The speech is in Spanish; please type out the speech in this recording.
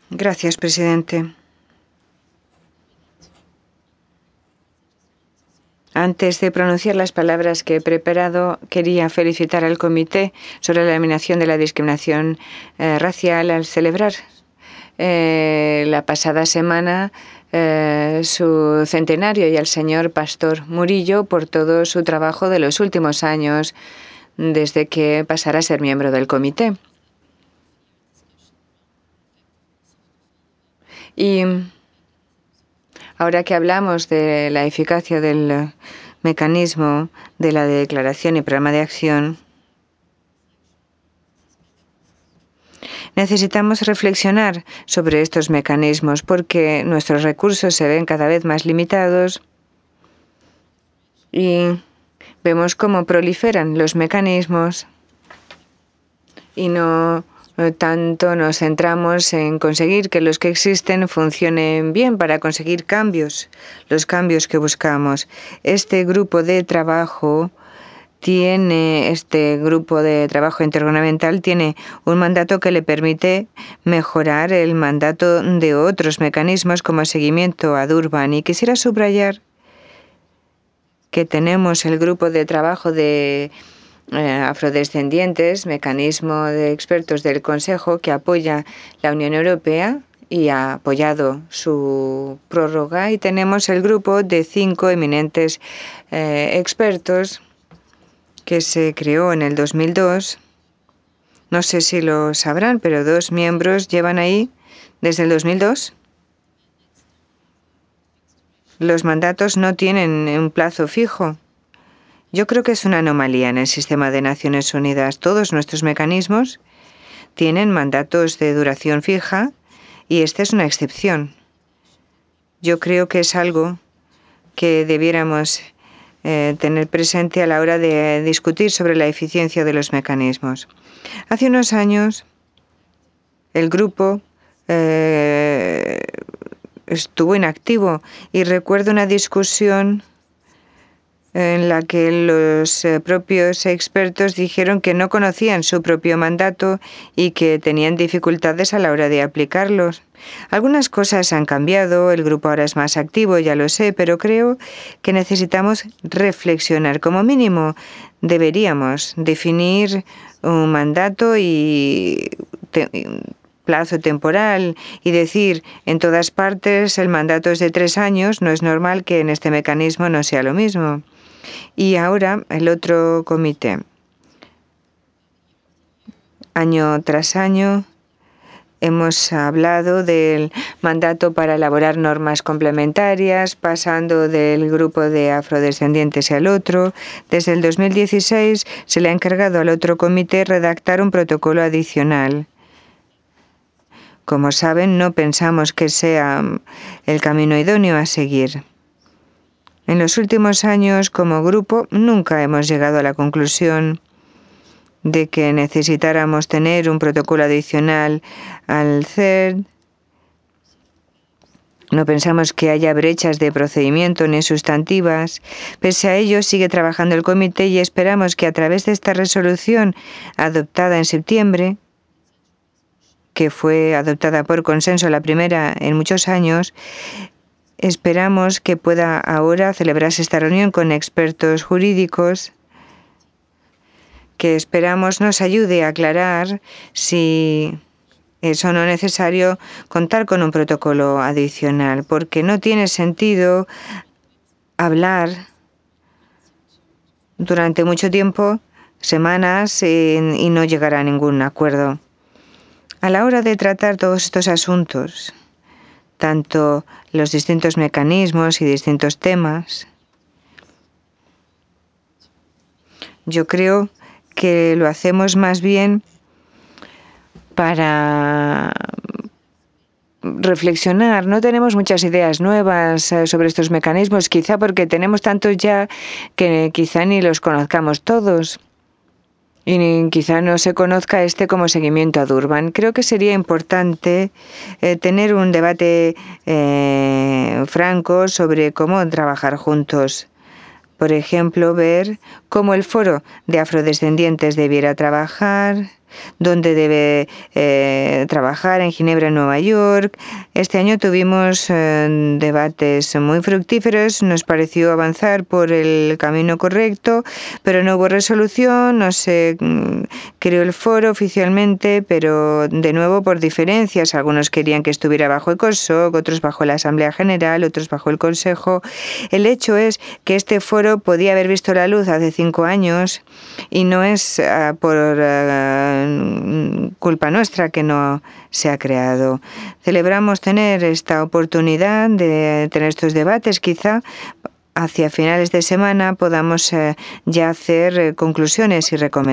Gracias, presidente. Antes de pronunciar las palabras que he preparado, quería felicitar al Comité sobre la eliminación de la discriminación racial al celebrar la pasada semana su centenario y al señor Pastor Murillo por todo su trabajo de los últimos años desde que pasara a ser miembro del Comité. Y ahora que hablamos de la eficacia del mecanismo de la declaración y programa de acción, necesitamos reflexionar sobre estos mecanismos porque nuestros recursos se ven cada vez más limitados y vemos cómo proliferan los mecanismos y no tanto nos centramos en conseguir que los que existen funcionen bien para conseguir cambios, los cambios que buscamos. Este grupo de trabajo intergubernamental tiene un mandato que le permite mejorar el mandato de otros mecanismos como seguimiento ad urban. Y quisiera subrayar que tenemos el grupo de trabajo de afrodescendientes, mecanismo de expertos del Consejo que apoya la Unión Europea y ha apoyado su prórroga. Y tenemos el grupo de 5 eminentes expertos que se creó en el 2002. No sé si lo sabrán, pero 2 miembros llevan ahí desde el 2002. Los mandatos no tienen un plazo fijo. Yo creo que es una anomalía en el sistema de Naciones Unidas. Todos nuestros mecanismos tienen mandatos de duración fija y esta es una excepción. Yo creo que es algo que debiéramos tener presente a la hora de discutir sobre la eficiencia de los mecanismos. Hace unos años, el grupo estuvo inactivo y recuerdo una discusión en la que los propios expertos dijeron que no conocían su propio mandato y que tenían dificultades a la hora de aplicarlos. Algunas cosas han cambiado, el grupo ahora es más activo, ya lo sé, pero creo que necesitamos reflexionar. Como mínimo, deberíamos definir un mandato y plazo temporal y decir en todas partes el mandato es de 3 años, no es normal que en este mecanismo no sea lo mismo. Y ahora el otro comité. Año tras año hemos hablado del mandato para elaborar normas complementarias, pasando del grupo de afrodescendientes al otro. Desde el 2016 se le ha encargado al otro comité redactar un protocolo adicional. Como saben, no pensamos que sea el camino idóneo a seguir. En los últimos años, como grupo, nunca hemos llegado a la conclusión de que necesitáramos tener un protocolo adicional al CERD. No pensamos que haya brechas de procedimiento ni sustantivas. Pese a ello, sigue trabajando el comité y esperamos que a través de esta resolución adoptada en septiembre, que fue adoptada por consenso, la primera en muchos años, esperamos que pueda ahora celebrarse esta reunión con expertos jurídicos que esperamos nos ayude a aclarar si es o no necesario contar con un protocolo adicional, porque no tiene sentido hablar durante mucho tiempo, semanas, y no llegar a ningún acuerdo. A la hora de tratar todos estos asuntos, tanto los distintos mecanismos y distintos temas, yo creo que lo hacemos más bien para reflexionar. No tenemos muchas ideas nuevas sobre estos mecanismos, quizá porque tenemos tantos ya que quizá ni los conozcamos todos. Y quizá no se conozca este como seguimiento ad urban. Creo que sería importante tener un debate franco sobre cómo trabajar juntos. Por ejemplo, ver cómo el foro de afrodescendientes debiera trabajar, dónde debe trabajar en Ginebra, en Nueva York. Este año tuvimos debates muy fructíferos, nos pareció avanzar por el camino correcto, pero no hubo resolución, no se creó el foro oficialmente, pero de nuevo por diferencias. Algunos querían que estuviera bajo ECOSOC, otros bajo la Asamblea General, otros bajo el Consejo. El hecho es que este foro podía haber visto la luz hace 5 años y no es por culpa nuestra que no se ha creado. Celebramos tener esta oportunidad de tener estos debates. Quizá hacia finales de semana podamos ya hacer conclusiones y recomendaciones.